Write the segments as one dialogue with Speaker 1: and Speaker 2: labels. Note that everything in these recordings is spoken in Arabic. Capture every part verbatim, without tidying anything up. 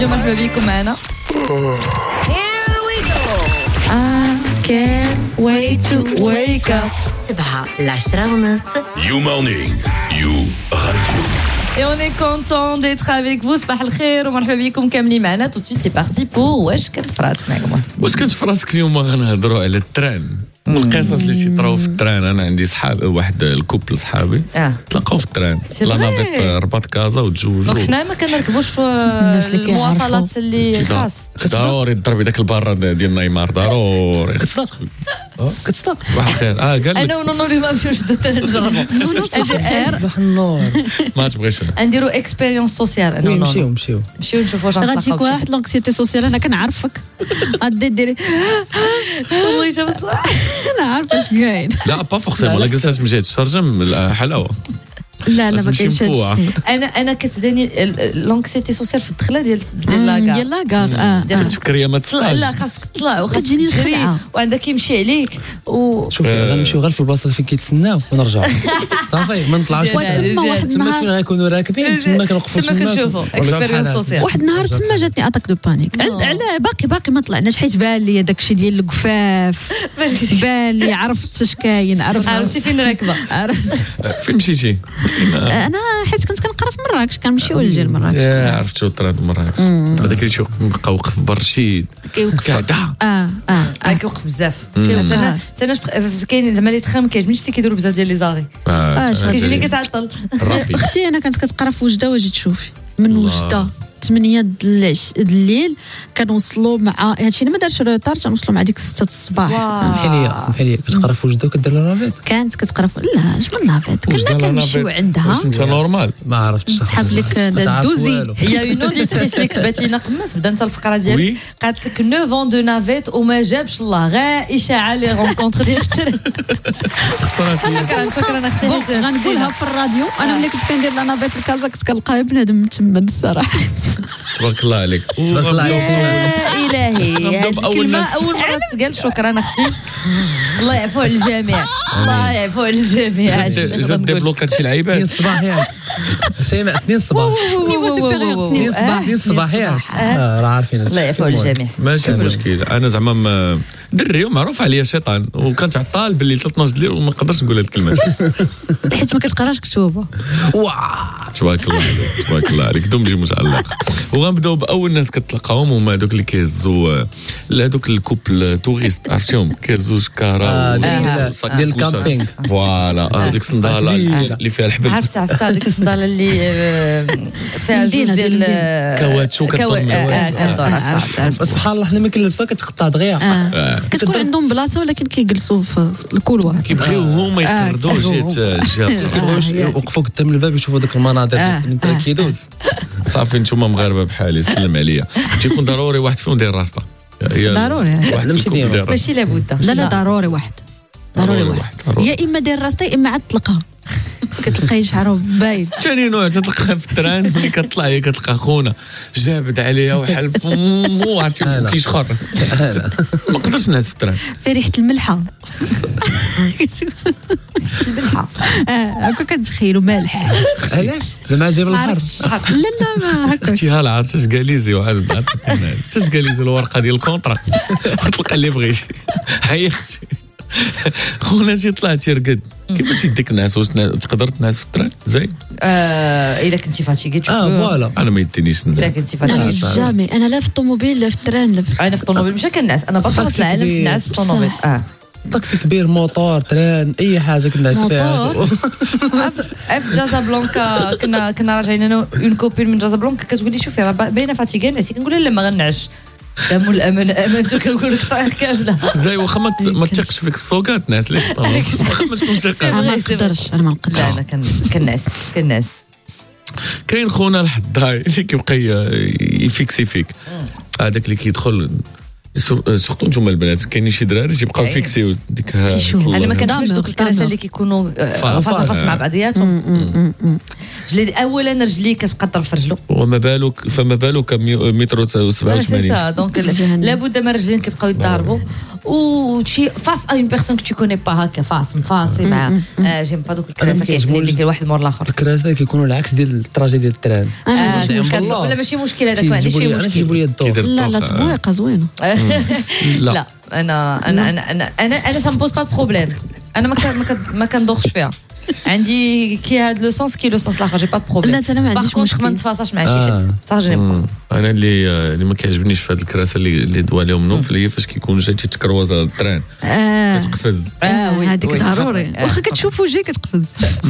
Speaker 1: مرحبا بكم معنا.
Speaker 2: Here we go.
Speaker 1: I can't wait to wake up.
Speaker 2: سبعة العشرة ونص.
Speaker 3: You morning, you radio.
Speaker 1: Et on est content d'être avec vous. صباح الخير ومرحبا بكم كاملين معنا. Tout de suite c'est parti pour واش كنت في راسك معكم.
Speaker 4: واش كنت في راسك اليوم غنهضروا على التران والقصص اللي شيطراو في التران. انا عندي صحاب واحد الكوبل صحابي
Speaker 1: اه
Speaker 4: تلاقاو في التران
Speaker 1: C'est
Speaker 4: لا
Speaker 1: vrai.
Speaker 4: نافيت رباط كازا وتزوجوا.
Speaker 1: دونك حنا ما كنركبوش في
Speaker 5: اللي
Speaker 1: المواصلات اللي خاص.
Speaker 4: ضروري تضربي داك البارة ديال نيمار ضروري.
Speaker 5: كتصدق كتصدق
Speaker 4: صباح الخير. اه قال
Speaker 1: انا
Speaker 4: لك
Speaker 1: ونونو اليوم نمشيو نشدو التران نجربو.
Speaker 5: نونو صباح الخير.
Speaker 6: صباح النور.
Speaker 4: ما تبغيش
Speaker 1: نديرو اكسبيريونس سوسيال.
Speaker 6: وي نمشيو نمشيو
Speaker 1: نمشيو نشوفوا واش
Speaker 5: غتجيك
Speaker 1: غنتلاقاو.
Speaker 5: واحد لونكسيتي سوسيال. انا كنعرفك غادي ديري
Speaker 1: والله جا بصح.
Speaker 5: انا عارفه اش كاين.
Speaker 4: لا با فورسيمون لا جلسات من جهه الشرجم حلاوه.
Speaker 5: لا لا ما
Speaker 4: لازم
Speaker 5: كاينش
Speaker 4: نمشي
Speaker 5: هادشي.
Speaker 1: انا انا كتبداني لونكسيتي سوسيال في الدخله ديال ديال لاكار.
Speaker 5: ديال لاكار اه
Speaker 4: كتفكري ما
Speaker 1: تطلع
Speaker 4: تصلاش.
Speaker 1: لا خاصك تطلع وخاصك
Speaker 5: كتجيني
Speaker 1: تجري
Speaker 5: الخلعة.
Speaker 1: وعندك يمشي عليك و
Speaker 6: شوفي غنمشيو غير في البلاصه فين كيتسناو ونرجعوا صافي ما نطلعوش
Speaker 1: زين.
Speaker 5: تما واحد
Speaker 6: تما فين
Speaker 5: النهار
Speaker 6: غيكونوا راكبين تما كنوقفوا
Speaker 1: تما كنشوفوا اكسبيريونس سوسيال.
Speaker 5: واحد النهار تما جاتني اتاك دو بانيك. على على باقي باقي ما طلعناش حيت بان لي داكشي ديال القفاف. بان لي عرفت اش كاين. عرفت
Speaker 1: عرفتي فين راكبه.
Speaker 5: عرفت.
Speaker 4: فين مشيتي؟
Speaker 5: انا حيت كنت كنقرا في مراكش كنمشيو لجيل مراكش.
Speaker 4: يا عرفت شو طراد مراكش هذاك اللي شو بقى وقف برشيد
Speaker 5: كيوقف
Speaker 4: كادا.
Speaker 5: اه اه
Speaker 1: اه كيوقف بزاف.
Speaker 5: كيوقف.
Speaker 1: انا انا كاين زعما لي تخام كيعجبنيش حتى كيديروا بزاف ديال لي زاري
Speaker 5: آه، شحال
Speaker 1: كيجيني كتعطل.
Speaker 4: رافي
Speaker 5: اختي انا كانت كتقرا في وجده واجي تشوفي من
Speaker 4: الله.
Speaker 5: وجده ثمانية د العش- د الليل كنوصلوا مع هادشي اللي ما دارش روتار تنوصلوا مع ديك ستة الصباح.
Speaker 6: سمحي لي سمحي لي كتقرا في وجده وكدير لها لافيت
Speaker 5: كانت كتقرا في لا اش من نافيت كنا كنمشيو عندها
Speaker 4: واش انت نورمال؟
Speaker 6: ما عرفتش
Speaker 5: نسحب لك
Speaker 6: ما تعرف
Speaker 5: الدوزي.
Speaker 6: والو.
Speaker 1: هي اون اوديتريس اللي كتبات لينا قماس بدا انت الفقره ديالك
Speaker 4: وي.
Speaker 1: قالت لك تسعة اون دو نافيت وما جابش الله غير اشاعه لي رونكونتر ديال التران. شكرا شكرا اختي.
Speaker 5: بون غنقولها في الراديو. انا ملي كنت كندير لا نافيت الكازا كنت كنلقى بنادم متمن الصراحه.
Speaker 4: تبارك الله عليك.
Speaker 6: تبارك الله عليك.
Speaker 1: يا الهي
Speaker 4: نبدأ
Speaker 1: هذه
Speaker 4: بأول
Speaker 1: الكلمه
Speaker 4: ناس.
Speaker 1: اول مره تقال. شكرا اختي. الله يعفو على الجميع. الله يعفو على الجميع.
Speaker 4: جات ديبلوكات شي
Speaker 6: اثنين
Speaker 4: لعيبات.
Speaker 6: الصباح ياك شيماء اثنين الصباح
Speaker 5: نيفو سوبيريور
Speaker 6: اثنين الصباح اثنين الصباح ياك آه، راه عارفين
Speaker 1: الله يعفو على الجميع.
Speaker 4: ماشي مشكل. انا زعما ما- دري ومعروف عليا شيطان وكنت عطال باللي حتى اثناش الليل وما نقدرش نقول هاد الكلمات.
Speaker 5: حيت ما كتقراش كتوبه.
Speaker 4: تبارك الله عليك تبارك الله عليك. دمجي متعلق. وغنبداو باول ناس كتلقاهم هما هذوك اللي كيهزوا هذوك الكوبل توريست عرفتيهم كيهزوا شكاره
Speaker 6: آه،
Speaker 1: ديال-
Speaker 4: وصاك
Speaker 6: ديال
Speaker 4: كوشة.
Speaker 6: الكامبينغ.
Speaker 4: فوالا آه، ديك الصنداله
Speaker 6: كبيرة.
Speaker 4: اللي فيها الحبل.
Speaker 1: عرفت عرفت هذيك الصنداله اللي آه، فيها جوج
Speaker 5: مدينة
Speaker 1: ديال
Speaker 5: ديال
Speaker 1: آه،
Speaker 4: كاواتشو كتدور
Speaker 1: كوا-
Speaker 4: من
Speaker 1: آه،
Speaker 4: الأول.
Speaker 1: آه، كتدور.
Speaker 5: عرفت عرفت.
Speaker 6: سبحان الله حنا ما كنلبسها كتقطع دغيا
Speaker 5: آه. كتكون عندهم بلاصه ولكن كيجلسوا في الكولوار.
Speaker 4: كيبغيو هما
Speaker 5: آه،
Speaker 4: يقردوا جهه الجهه
Speaker 6: كيبغيوش يوقفوا قدام الباب يشوفوا داك المناظر
Speaker 5: آه،
Speaker 6: من ترا كيدوز.
Speaker 4: صافي نتوما مغاربه بحالي سلم عليا. تيكون ضروري واحد فيهم داير راسطه. هي-
Speaker 5: ضروري.
Speaker 4: واحد
Speaker 6: لا، ماشي
Speaker 4: فيكم
Speaker 6: ديما.
Speaker 4: داير راسطة.
Speaker 1: ماشي لابد.
Speaker 5: لا لا ضروري واحد. ضروري
Speaker 4: ضروري
Speaker 5: واحد.
Speaker 4: واحد، ضروري.
Speaker 5: يا اما داير راسطه يا اما عاد تلقاها. كتلقاي شعره باين.
Speaker 4: ثاني نوع تلقاه في التران ملي كتطلع هي كتلقى خونا جابد عليها وحل فمو عرفتي
Speaker 6: هلا.
Speaker 4: كيشخر. ما نقدرش نعس في التران.
Speaker 5: في ريحه الملحه.
Speaker 1: بالحق.
Speaker 5: اه هكا كتخيلوا مالح.
Speaker 6: علاش زعما جايب البحر
Speaker 5: عرفت. لا لا ما هكا.
Speaker 4: اختي هلا عرفت اش قاليزي وعاد عطيتني اش قاليزي الورقه ديال الكونطرا وتلقى اللي بغيتي. هيا اختي خونا تي طلع تيرقد كيفاش يديك الناس واش تقدر تنعس في التران زي
Speaker 1: آه، الا كنتي فاتيكي
Speaker 6: اه فوالا
Speaker 4: انا ما يدينيش
Speaker 1: الا
Speaker 4: الناس.
Speaker 1: كنتي
Speaker 5: لا
Speaker 1: فاتيكي.
Speaker 5: جامي انا لا في الطوموبيل لا في التران لا في
Speaker 1: انا في الطوموبيل مشى كنعس. انا بطلت
Speaker 6: طاكسي
Speaker 1: العالم في
Speaker 6: كبير.
Speaker 1: النعاس في الطوموبيل. اه
Speaker 6: طاكسي كبير موطور تران اي حاجه كنعس فيها.
Speaker 5: موطور.
Speaker 1: في جازابلانكا كنا كنا راجعين انا اون كوبين من جازابلانكا كتقول لي شوفي راه باينه فاتيكا نعسي. كنقول لها لا ما غنعش. دام الامانه امانته كنقول لك طايح كامله.
Speaker 4: زي واخا ما ت- ما تثقش فيك السوقات ناس ليك واخا ما تكونش ثقة.
Speaker 5: انا ما
Speaker 1: سي فري.
Speaker 5: نقدرش انا ما نقدرش.
Speaker 1: لا انا كن كنعس كنعس.
Speaker 4: كاين خونا الحداي اللي كيبقى ي- يفيكسي فيك هذاك اللي كيدخل سور- سورتو نتوما البنات كاينين شي دراري تيبقاو
Speaker 1: كاين.
Speaker 4: فيكسيو ديك ها-
Speaker 5: كيشوفوا.
Speaker 1: انا ما
Speaker 5: كنعمل
Speaker 1: كنعملش دوك الكراسه
Speaker 5: ضامر.
Speaker 1: اللي كيكونوا
Speaker 4: فاص.
Speaker 1: فاص فاص مع بعضياتهم. جلي اولا رجلي كتبقى طرف رجلو
Speaker 4: وما بالك فما بالك مي- متر سبعة
Speaker 1: سي
Speaker 4: وثمانين.
Speaker 1: سا دونك
Speaker 5: جهنم.
Speaker 1: لابد ما رجلين كيبقاو يتضاربوا وشي فاس ا اون بيرسون كو تو كوني با هكا فاس مفاصي مع آه، جيم با دوك الكراسه
Speaker 6: ما
Speaker 1: كيعجبني
Speaker 6: كيعجبونيش.
Speaker 1: ديك الواحد مور الاخر
Speaker 6: الكراسه كيكونوا العكس ديال الطراجي ديال التران.
Speaker 1: آه،
Speaker 6: زعما
Speaker 1: كان-
Speaker 6: بالله.
Speaker 1: لا ماشي مشكل هذاك ما عنديش
Speaker 6: تيجيبوا
Speaker 1: فيه
Speaker 6: لي- انا
Speaker 1: مشكل
Speaker 6: تيجيبوا لي الضوء.
Speaker 4: كيدير
Speaker 5: لا لا
Speaker 4: الطوق.
Speaker 5: تبويقه زوينه.
Speaker 4: لا.
Speaker 1: لا انا انا انا انا انا انا سا مبوز با بروبليم انا ما كان- ما كان- ما كندوخش فيها عندي كي هاد لو سونس كي لو سونس الاخر جي با بروبليم
Speaker 5: لا، أنا ما عنديش مشكل.
Speaker 1: ما نتفاصاش مع شي
Speaker 6: آه.
Speaker 1: حد صح جيني با
Speaker 4: مم. انا اللي اللي ما كيعجبنيش في هذه الكراسه اللي اللي دوا عليهم نوف اللي هي فاش كيكون جاي تيتكروز التران
Speaker 5: اه
Speaker 4: كتقفز.
Speaker 1: اه وي
Speaker 5: هذيك
Speaker 1: وي.
Speaker 5: ضروري
Speaker 1: آه.
Speaker 5: واخا كتشوفو جاي كتقفز.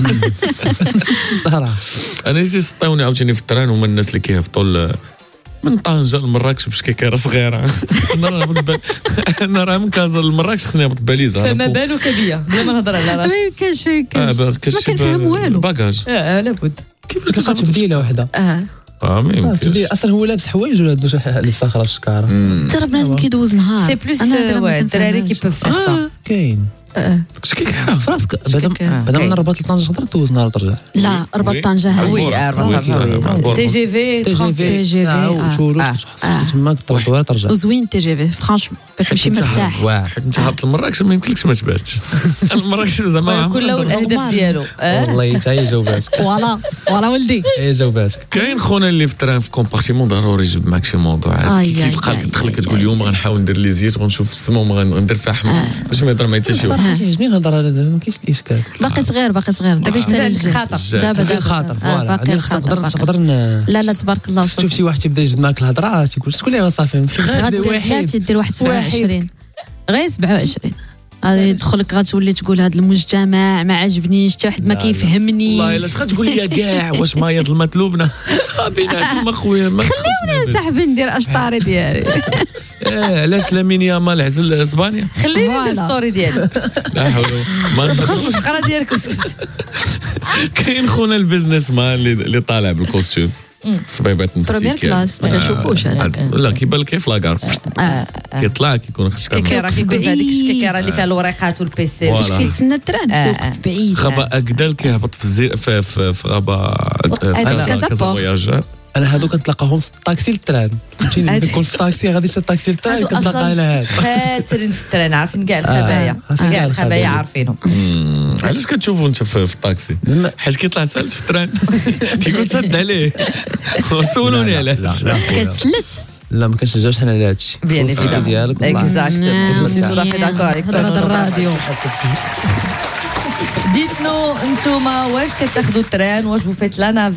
Speaker 6: صراحه
Speaker 4: انا اللي تيسطيوني عاوتاني في التران هما الناس اللي كيهبطوا ل- من طنجه لمراكش بشكيكه صغيره. انا راه نهبط ب- انا راه من كازا لمراكش خصني نهبط باليزه.
Speaker 1: فما بالك بيا بلا ما نهضر على
Speaker 5: ما
Speaker 1: راسي
Speaker 5: يمكنش ما
Speaker 4: اه
Speaker 5: يمكنش
Speaker 4: با-
Speaker 5: ما
Speaker 4: كتشي
Speaker 5: كنفهم والو.
Speaker 4: باكاج.
Speaker 1: اه لابد
Speaker 4: كيفاش
Speaker 6: لقات تبديله وحده.
Speaker 5: اه
Speaker 4: اه ما يمكنش.
Speaker 6: تبديله اصلا هو لابس حوايج ولا دوش لبسه اخرى في الشكاره.
Speaker 5: ترى بنادم كيدوز نهار.
Speaker 1: سي بلوس
Speaker 5: أنا هذا ما
Speaker 1: واه الدراري
Speaker 5: تنفهمهاش.
Speaker 1: كي بوف فيغ سا
Speaker 6: اه كاين
Speaker 5: آه.
Speaker 4: شكيكه
Speaker 6: في راسك بعدا
Speaker 5: شكيكة.
Speaker 6: بعدا
Speaker 1: كاين.
Speaker 6: من الرباط لطنجه تقدر دوز نهار وترجع.
Speaker 5: لا رباط طنجة هاي.
Speaker 1: وي اه
Speaker 4: معقول.
Speaker 1: تي جي في
Speaker 6: تي جي
Speaker 5: تي جي في،
Speaker 6: ساعه
Speaker 5: آه.
Speaker 6: وتشوروش
Speaker 1: آه.
Speaker 6: تحصل تما تروح ترجع.
Speaker 5: وزوين تي جي في فرانشمون كتمشي مرتاح.
Speaker 6: واعر.
Speaker 4: حيت انت هابط لمراكش ما يمكنلكش ما تباتش. مراكش زعما
Speaker 1: كل الاهداف
Speaker 5: نورمال.
Speaker 1: ديالو اه
Speaker 6: والله حتى هي جاوباتك.
Speaker 5: فوالا فوالا ولدي.
Speaker 6: هي جاوباتك.
Speaker 4: كاين خونا اللي في التران في كومبارتيمون ضروري يجيب معك شي موضوع
Speaker 5: آي
Speaker 4: عاد
Speaker 5: آي
Speaker 4: كيبقى
Speaker 5: آي
Speaker 4: تدخل
Speaker 5: آي
Speaker 4: كتقول
Speaker 5: آي.
Speaker 4: اليوم غنحاول ندير لي زيت وغنشوف السما وغندير فيها حمر باش ما يضر ما حتى شي واحد.
Speaker 6: صراحه تيعجبني نهضر على هذا ما كاينش الاشكال.
Speaker 5: باقي صغير باقي صغير دابا
Speaker 1: باقي
Speaker 5: يسال
Speaker 1: صغير الخاطر.
Speaker 5: دابا
Speaker 6: باقي
Speaker 5: دابا
Speaker 6: الخاطر
Speaker 5: آه،
Speaker 6: فوالا
Speaker 5: باقي
Speaker 6: عندك
Speaker 5: الخاطر
Speaker 6: تقدر
Speaker 5: باقي.
Speaker 6: تقدر ن-
Speaker 5: لا لا تبارك الله
Speaker 6: تشوف شي واحد تيبدا يجبد معاك الهضره تيقول شكون اللي غصافي
Speaker 5: غادي لا تدير واحد سبعة وعشرين غير سبعة وعشرين غادي يدخلك غتولي تقول هذا المجتمع ما عجبنيش حتى واحد ما
Speaker 6: لا، لا.
Speaker 5: كيفهمني.
Speaker 4: والله الا شغال تقول لي كاع واش ما هي ظلمات لبنى بيناتهم اخويا ما
Speaker 5: خليوني صاحبي ندير اشطاري ديالي.
Speaker 4: اه علاش لامين يامال عزل اسبانيا
Speaker 1: خليني ندير
Speaker 5: فوالا.
Speaker 1: ستوري ديالو
Speaker 4: لا حول ولا ما
Speaker 1: دخل في الفقره ديالك
Speaker 4: كاين خونا البيزنس مان اللي اللي طالع بالكوستيوم صبيبات
Speaker 5: بروميير
Speaker 4: مسيكين
Speaker 5: كلاس ما كنشوفوش هذاك.
Speaker 4: لا كيبان لك كيف لاكارت
Speaker 5: آه.
Speaker 4: كيطلع كيكون خشام
Speaker 1: كيكيرا كيكون في هذيك
Speaker 5: بعيد.
Speaker 1: الشكيكيرا اللي فيها الورقات والبيسي
Speaker 4: فوالا.
Speaker 5: فاش كيتسنى التران
Speaker 1: آه.
Speaker 5: كيوقف بعيد.
Speaker 4: غابة أكدال كيهبط في الزي... في في, في غابة
Speaker 5: هذا كذا
Speaker 4: كذا
Speaker 5: بور.
Speaker 4: فواياجور
Speaker 6: انا هادو كنتلاقاهم في الطاكسي للتران فهمتيني
Speaker 1: هاد-
Speaker 6: كنكون في الطاكسي غادي الطاكسي للتران
Speaker 1: هادو
Speaker 6: كنتلاقى على هاد
Speaker 1: خاترين في التران عارفين كاع الخبايا
Speaker 6: عارفين كاع
Speaker 1: كاع الخبايا
Speaker 6: الخبايا.
Speaker 1: عارفينهم
Speaker 4: علاش كتشوفوا انت في, في الطاكسي
Speaker 6: لا.
Speaker 4: حيت كيطلع سالت في التران كيكون سد عليه سولوني
Speaker 6: لا، لا،
Speaker 4: علاش
Speaker 6: لا.
Speaker 5: كتسلت.
Speaker 6: لا ما كنشجعوش حنا على هادشي
Speaker 1: بيان
Speaker 6: الطاكسي
Speaker 1: ايفيدامون
Speaker 6: ديالك والله.
Speaker 1: اكزاكتومون
Speaker 5: نعم.
Speaker 1: tout à fait d'accord avec toi.
Speaker 5: هضرة الراديو.
Speaker 1: ديتنو انتوما واش كتاخذوا التران واش vous faites la navette